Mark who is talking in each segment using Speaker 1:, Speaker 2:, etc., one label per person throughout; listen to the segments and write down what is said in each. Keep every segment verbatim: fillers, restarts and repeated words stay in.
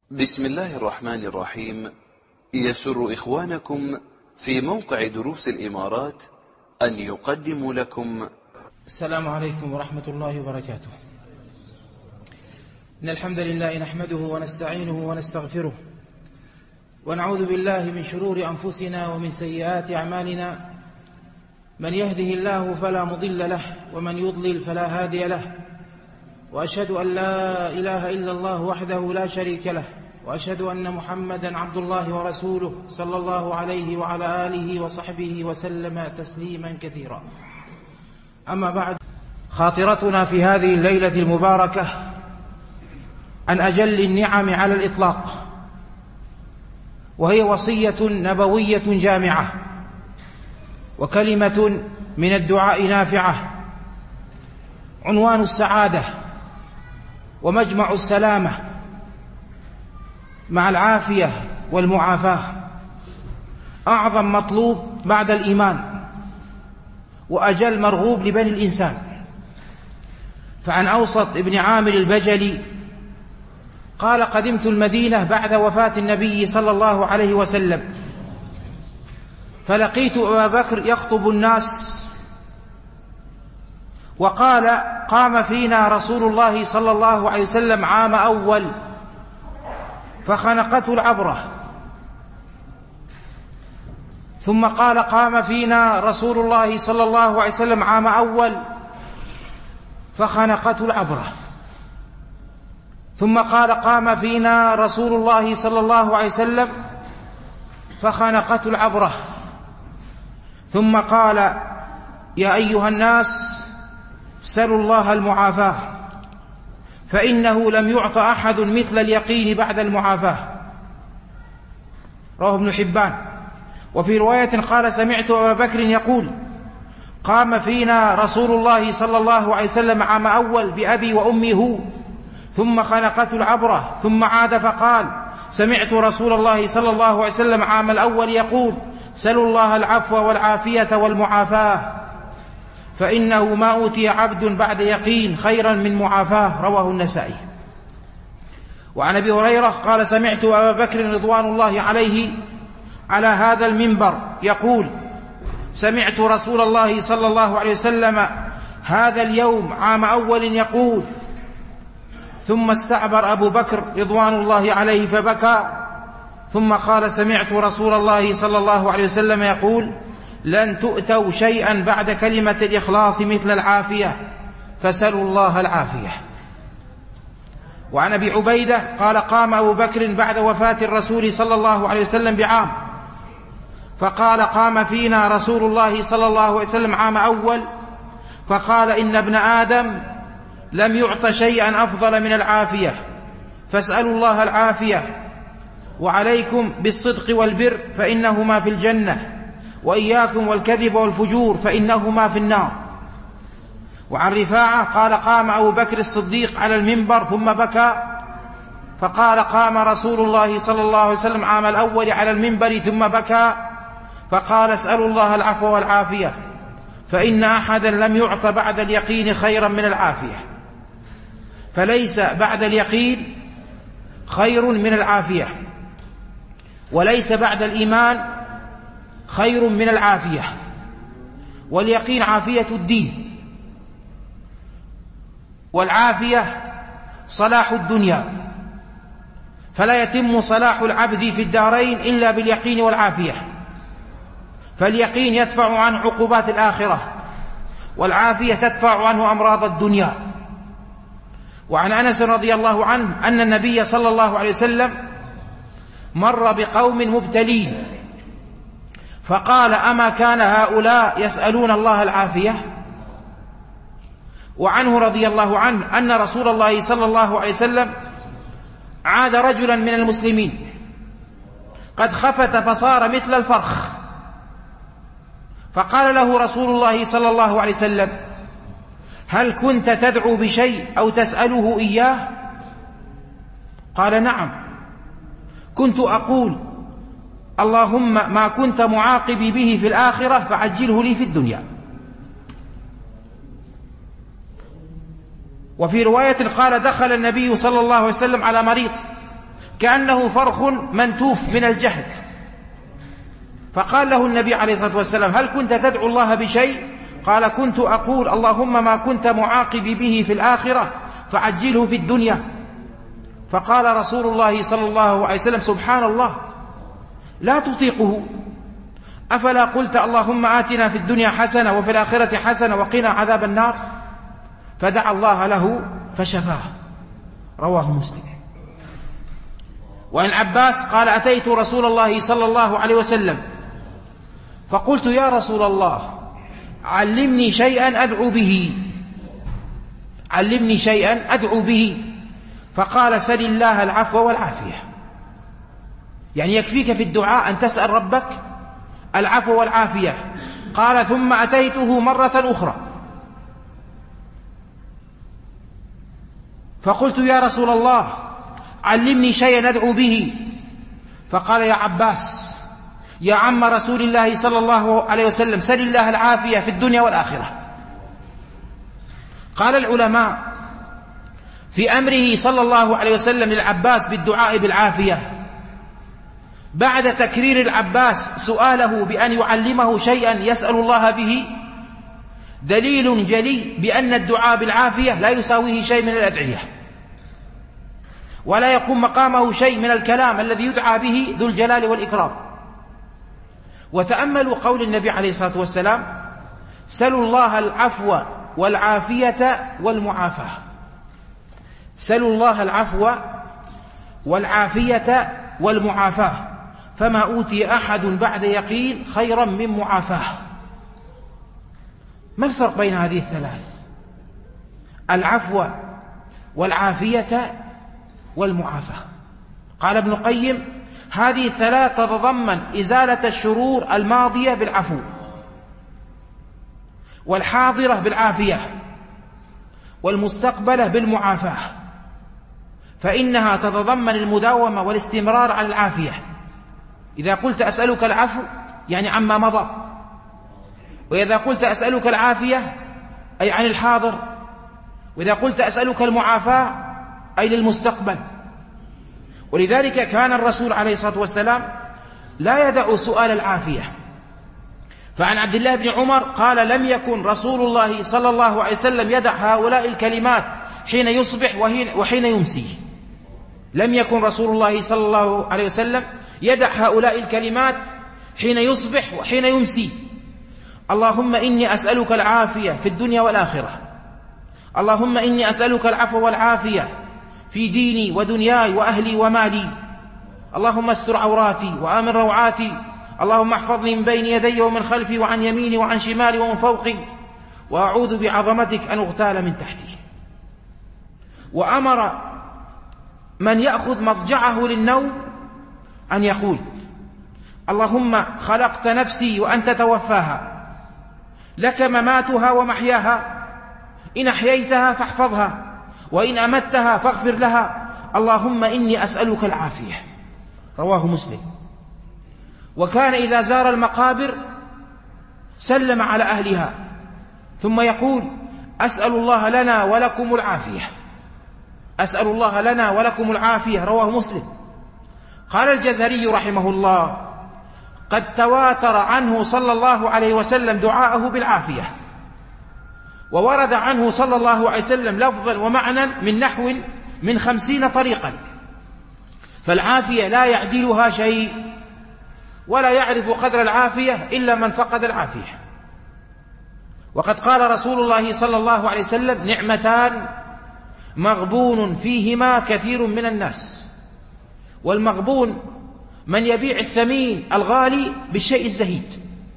Speaker 1: بسم الله الرحمن الرحيم. يسر إخوانكم في موقع دروس الإمارات أن يقدموا لكم
Speaker 2: السلام عليكم ورحمة الله وبركاته. إن الحمد لله نحمده ونستعينه ونستغفره ونعوذ بالله من شرور أنفسنا ومن سيئات أعمالنا. من يهده الله فلا مضل له ومن يضلل فلا هادي له، وأشهد أن لا إله إلا الله وحده لا شريك له، وأشهد أن محمدا عبد الله ورسوله صلى الله عليه وعلى آله وصحبه وسلم تسليما كثيرا. أما بعد، خاطرتنا في هذه الليلة المباركة عن أجل النعم على الإطلاق، وهي وصية نبوية جامعة وكلمة من الدعاء نافعة، عنوان السعادة ومجمع السلامة مع العافية والمعافاة، أعظم مطلوب بعد الإيمان وأجل مرغوب لبني الإنسان. فعن أوسط ابن عامر البجلي قال: قدمت المدينة بعد وفاة النبي صلى الله عليه وسلم، فلقيت أبا بكر يخطب الناس، وقال: قام فينا رسول الله صلى الله عليه وسلم عام أول فخنقته العبرة. ثم قال: قام فينا رسول الله صلى الله عليه وسلم عام أول فخنقته العبرة. ثم قال: قام فينا رسول الله صلى الله عليه وسلم فخنقته العبرة. ثم قال: يا أيها الناس سلوا الله المعافاة، فإنه لم يعط أحد مثل اليقين بعد المعافاة. رواه ابن حبان. وفي رواية قال: سمعت أبا بكر يقول: قام فينا رسول الله صلى الله عليه وسلم عام أول بأبي وأمي هو، ثم خنقته العبرة. ثم عاد فقال: سمعت رسول الله صلى الله عليه وسلم عام الأول يقول: سلوا الله العفو والعافية والمعافاة، فإنه ما أوتي عبد بعد يقين خيرا من معافاة. رواه النسائي. وعن أبي هريرة قال: سمعت أبا بكر رضوان الله عليه على هذا المنبر يقول: سمعت رسول الله صلى الله عليه وسلم هذا اليوم عام أول يقول. ثم استعبر أبو بكر رضوان الله عليه فبكى، ثم قال: سمعت رسول الله صلى الله عليه وسلم يقول: لن تؤتوا شيئا بعد كلمة الإخلاص مثل العافية، فسلوا الله العافية. وعن أبي عبيدة قال: قام أبو بكر بعد وفاة الرسول صلى الله عليه وسلم بعام، فقال: قام فينا رسول الله صلى الله عليه وسلم عام أول فقال: إن ابن آدم لم يعط شيئا أفضل من العافية، فاسألوا الله العافية، وعليكم بالصدق والبر فإنهما في الجنة، وإياكم والكذب والفجور فإنهما في النار. وعن رفاعة قال: قام أبو بكر الصديق على المنبر ثم بكى، فقال: قام رسول الله صلى الله عليه وسلم عام الأول على المنبر ثم بكى، فقال: اسألوا الله العفو والعافية، فإن أحدا لم يعط بعد اليقين خيرا من العافية. فليس بعد اليقين خير من العافية، وليس بعد الإيمان خير من العافية. واليقين عافية الدين، والعافية صلاح الدنيا، فلا يتم صلاح العبد في الدارين إلا باليقين والعافية. فاليقين يدفع عن عقوبات الآخرة، والعافية تدفع عنه أمراض الدنيا. وعن أنس رضي الله عنه أن النبي صلى الله عليه وسلم مر بقوم مبتلين، فقال: أما كان هؤلاء يسألون الله العافية؟ وعنه رضي الله عنه أن رسول الله صلى الله عليه وسلم عاد رجلا من المسلمين قد خفت فصار مثل الفرخ، فقال له رسول الله صلى الله عليه وسلم: هل كنت تدعو بشيء أو تسأله إياه؟ قال: نعم، كنت أقول: اللهم ما كنت معاقبي به في الآخرة فعجله لي في الدنيا. وفي رواية قال: دخل النبي صلى الله عليه وسلم على مريض كأنه فرخ منتوف من الجهد. فقال له النبي عليه الصلاة والسلام: هل كنت تدعو الله بشيء؟ قال: كنت أقول اللهم ما كنت معاقبي به في الآخرة فعجله في الدنيا. فقال رسول الله صلى الله عليه وسلم: سبحان الله، لا تطيقه، أفلا قلت اللهم آتنا في الدنيا حسنة وفي الآخرة حسنة وقنا عذاب النار؟ فدعا الله له فشفاه. رواه مسلم. وعن عباس قال: أتيت رسول الله صلى الله عليه وسلم فقلت: يا رسول الله، علمني شيئا أدعو به علمني شيئا أدعو به فقال: سل الله العفو والعافية. يعني يكفيك في الدعاء أن تسأل ربك العفو والعافية. قال: ثم أتيته مرة أخرى فقلت: يا رسول الله، علمني شيئا أدعو به. فقال: يا عباس يا عم رسول الله صلى الله عليه وسلم، سل الله العافية في الدنيا والآخرة. قال العلماء في أمره صلى الله عليه وسلم للعباس بالدعاء بالعافية بعد تكرير العباس سؤاله بأن يعلمه شيئا يسأل الله به دليل جلي بأن الدعاء بالعافية لا يساويه شيء من الأدعية، ولا يقوم مقامه شيء من الكلام الذي يدعى به ذو الجلال والإكرام. وتأملوا قول النبي عليه الصلاة والسلام: سلوا الله العفو والعافية والمعافاة. سلوا الله العفو والعافية والمعافاة، فما أوتي أحد بعد يقين خيرا من معافاة. ما الفرق بين هذه الثلاث؟ العفو والعافية والمعافاة. قال ابن القيم: هذه الثلاث تتضمن إزالة الشرور الماضية بالعفو، والحاضرة بالعافية، والمستقبلة بالمعافاة، فإنها تتضمن المداومة والاستمرار على العافية. إذا قلت أسألك العفو يعني عما مضى، وإذا قلت أسألك العافية أي عن الحاضر، وإذا قلت أسألك المعافاة أي للمستقبل. ولذلك كان الرسول عليه الصلاة والسلام لا يدع سؤال العافية. فعن عبد الله بن عمر قال: لم يكن رسول الله صلى الله عليه وسلم يدع هؤلاء الكلمات حين يصبح وحين يمسي. لم يكن رسول الله صلى الله عليه وسلم يدع هؤلاء الكلمات حين يصبح وحين يمسي: اللهم إني أسألك العافية في الدنيا والآخرة، اللهم إني أسألك العفو والعافية في ديني ودنياي وأهلي ومالي، اللهم استر عوراتي وآمن روعاتي، اللهم احفظني من بين يدي ومن خلفي وعن يميني وعن شمالي ومن فوقي، وأعوذ بعظمتك أن أغتال من تحتي. وأمر من يأخذ مضجعه للنوم أن يقول: اللهم خلقت نفسي وأنت توفاها، لك مماتها ومحياها، إن أحييتها فاحفظها، وإن أمتها فاغفر لها، اللهم إني أسألك العافية. رواه مسلم. وكان إذا زار المقابر سلم على أهلها ثم يقول: أسأل الله لنا ولكم العافية، أسأل الله لنا ولكم العافية. رواه مسلم. قال الجزري رحمه الله: قد تواتر عنه صلى الله عليه وسلم دعاءه بالعافية، وورد عنه صلى الله عليه وسلم لفظا ومعنى من نحو من خمسين طريقا، فالعافية لا يعدلها شيء، ولا يعرف قدر العافية إلا من فقد العافية. وقد قال رسول الله صلى الله عليه وسلم: نعمتان مغبون فيهما كثير من الناس. والمغبون من يبيع الثمين الغالي بالشيء الزهيد،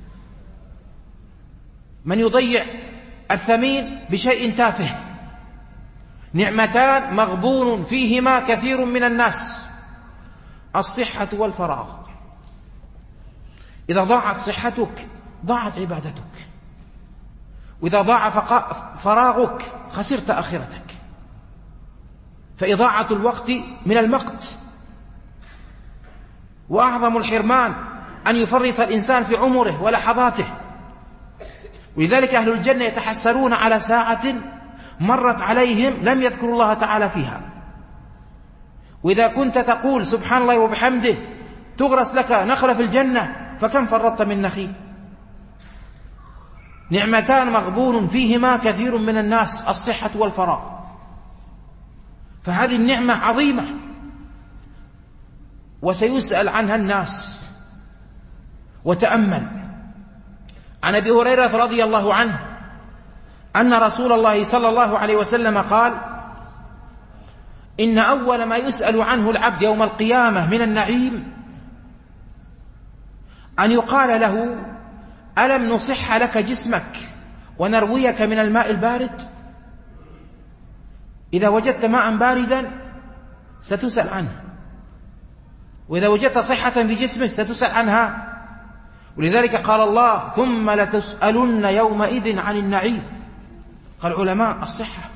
Speaker 2: من يضيع الثمين بشيء تافه. نعمتان مغبون فيهما كثير من الناس: الصحة والفراغ. إذا ضاعت صحتك ضاعت عبادتك، وإذا ضاع فراغك خسرت آخرتك. فإضاعة الوقت من المقت، وأعظم الحرمان أن يفرط الإنسان في عمره ولحظاته. ولذلك أهل الجنة يتحسرون على ساعة مرت عليهم لم يذكروا الله تعالى فيها، وإذا كنت تقول سبحان الله وبحمده تغرس لك نخلة في الجنة، فكم فرطت من نخيل؟ نعمتان مغبون فيهما كثير من الناس، الصحة والفراغ، فهذه النعمة عظيمة وسيسأل عنها الناس. وتأمل عن أبي هريرة رضي الله عنه أن رسول الله صلى الله عليه وسلم قال: إن أول ما يسأل عنه العبد يوم القيامة من النعيم أن يقال له: ألم نصح لك جسمك ونرويك من الماء البارد؟ إذا وجدت ماء باردا ستسأل عنه، وإذا وجدت صحة في جسمك ستسأل عنها. ولذلك قال الله: ثم لتسألن يومئذ عن النعيم. قال العلماء: الصحة.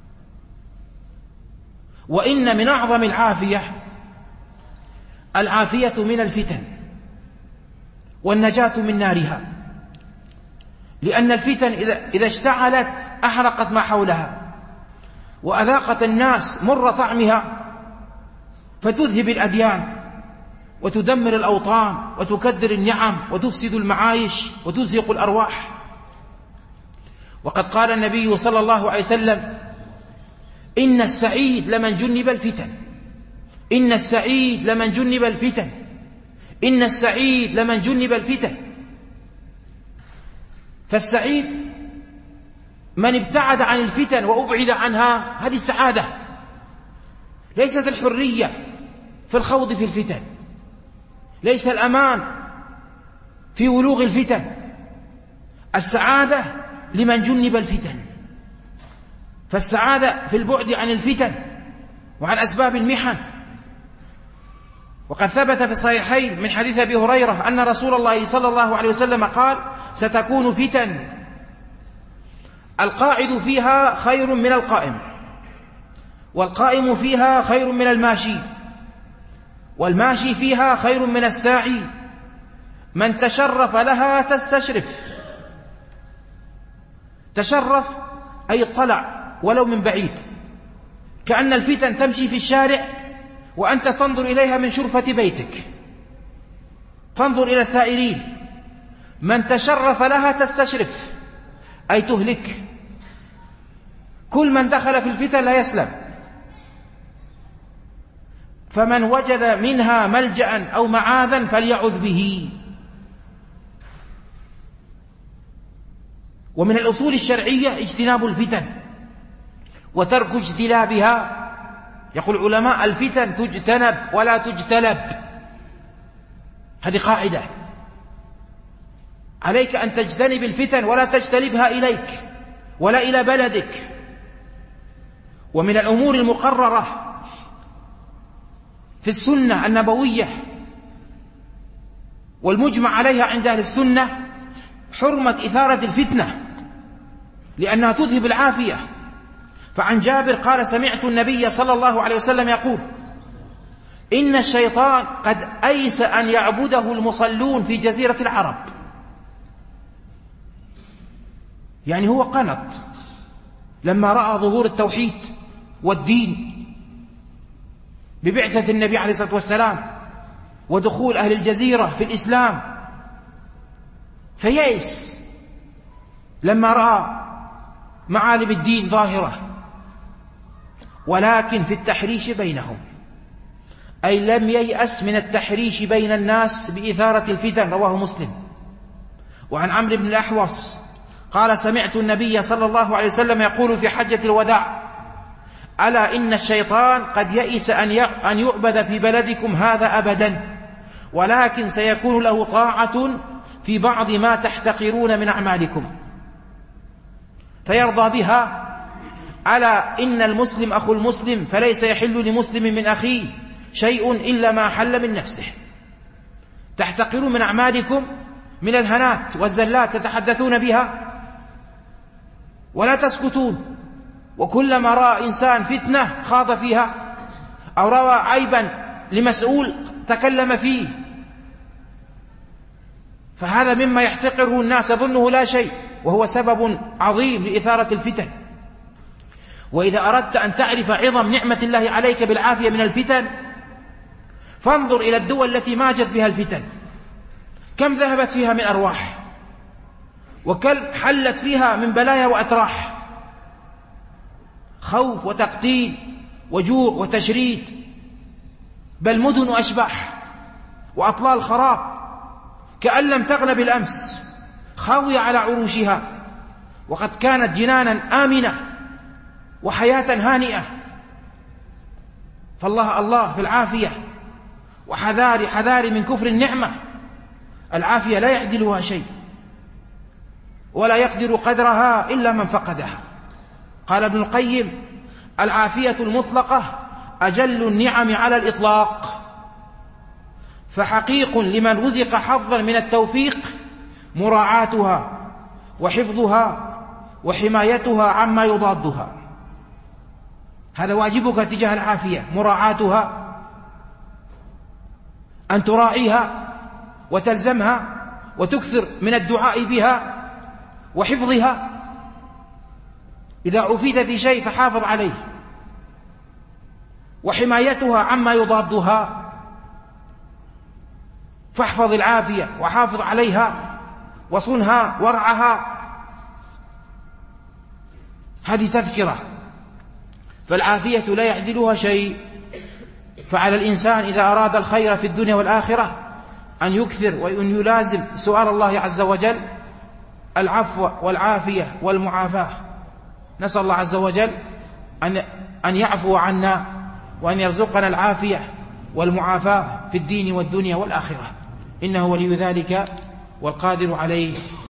Speaker 2: وإن من أعظم العافية العافية من الفتن والنجاة من نارها، لأن الفتن إذا اشتعلت أحرقت ما حولها وأذاقت الناس مر طعمها، فتذهب الأديان وتدمر الأوطان وتكدر النعم وتفسد المعايش وتزهق الأرواح. وقد قال النبي صلى الله عليه وسلم: إن السعيد لمن جنب الفتن، إن السعيد لمن جنب الفتن، إن السعيد لمن جنب الفتن. فالسعيد من ابتعد عن الفتن وأبعد عنها، هذه السعادة. ليست الحرية في الخوض في الفتن، ليس الأمان في ولوغ الفتن، السعادة لمن جنب الفتن. فالسعادة في البعد عن الفتن وعن أسباب المحن. وقد ثبت في الصحيحين من حديث أبي هريرة أن رسول الله صلى الله عليه وسلم قال: ستكون فتن القاعد فيها خير من القائم، والقائم فيها خير من الماشي، والماشي فيها خير من الساعي، من تشرف لها تستشرف. تشرف أي اطلع ولو من بعيد، كأن الفتن تمشي في الشارع وأنت تنظر إليها من شرفة بيتك، تنظر إلى الثائرين. من تشرف لها تستشرف أي تهلك. كل من دخل في الفتن لا يسلم، فمن وجد منها ملجأ أو معاذا فليعذ به. ومن الأصول الشرعية اجتناب الفتن وترك اجتلابها. يقول العلماء: الفتن تجتنب ولا تجتلب. هذه قاعدة، عليك أن تجتنب الفتن ولا تجتلبها إليك ولا إلى بلدك. ومن الأمور المقررة في السنة النبوية والمجمع عليها عند أهل السنة حرمة إثارة الفتنة، لأنها تذهب العافية. فعن جابر قال: سمعت النبي صلى الله عليه وسلم يقول: إن الشيطان قد أيس أن يعبده المصلون في جزيرة العرب. يعني هو قنط لما رأى ظهور التوحيد والدين ببعثة النبي عليه الصلاة والسلام ودخول أهل الجزيرة في الإسلام، فيأس لما رأى معالم الدين ظاهرة. ولكن في التحريش بينهم، أي لم ييأس من التحريش بين الناس بإثارة الفتن. رواه مسلم. وعن عمرو بن الأحوص قال: سمعت النبي صلى الله عليه وسلم يقول في حجة الوداع: ألا إن الشيطان قد يئس أن يعبد في بلدكم هذا أبدا، ولكن سيكون له طاعة في بعض ما تحتقرون من أعمالكم فيرضى بها. ألا إن المسلم أخو المسلم، فليس يحل لمسلم من أخيه شيء إلا ما حل من نفسه. تحتقرون من أعمالكم من الهنات والزلات تتحدثون بها ولا تسكتون، وكلما رأى إنسان فتنة خاض فيها أو روى عيبا لمسؤول تكلم فيه، فهذا مما يحتقره الناس، يظنه لا شيء وهو سبب عظيم لإثارة الفتن. وإذا أردت أن تعرف عظم نعمة الله عليك بالعافية من الفتن فانظر إلى الدول التي ماجت بها الفتن، كم ذهبت فيها من أرواح، وكم حلت فيها من بلايا وأتراح، خوف وتقتيل وجوع وتشريد، بل مدن وأشباح وأطلال خراب كأن لم تغن بالأمس، خاوية على عروشها، وقد كانت جنانا آمنة وحياة هانئة. فالله الله في العافية، وحذاري حذاري من كفر النعمة. العافية لا يعدلها شيء، ولا يقدر قدرها إلا من فقدها. قال ابن القيم: العافية المطلقة أجل النعم على الإطلاق، فحقيق لمن رزق حظا من التوفيق مراعاتها وحفظها وحمايتها عما يضادها. هذا واجبك تجاه العافية، مراعاتها، أن تراعيها وتلزمها وتكثر من الدعاء بها وحفظها. إذا عفيت في شيء فحافظ عليه، وحمايتها عما يضادها، فاحفظ العافية وحافظ عليها وصنها وارعها. هذه تذكرة، فالعافية لا يعدلها شيء. فعلى الإنسان إذا أراد الخير في الدنيا والآخرة أن يكثر وأن يلازم سؤال الله عز وجل العفو والعافية والمعافاة. نسأل الله عز وجل أن أن يعفو عنا وأن يرزقنا العافية والمعافاة في الدين والدنيا والآخرة، إنه ولي ذلك والقادر عليه.